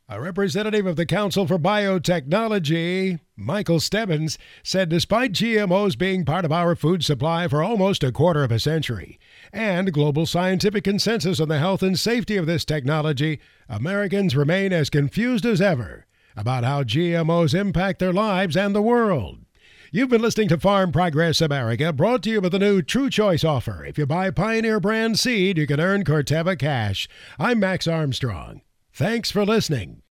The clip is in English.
A representative of the Council for Biotechnology, Michael Stebbins, said despite GMOs being part of our food supply for almost a quarter of a century, and global scientific consensus on the health and safety of this technology, Americans remain as confused as ever about how GMOs impact their lives and the world. You've been listening to Farm Progress America, brought to you with the new True Choice offer. If you buy Pioneer brand seed, you can earn Corteva cash. I'm Max Armstrong. Thanks for listening.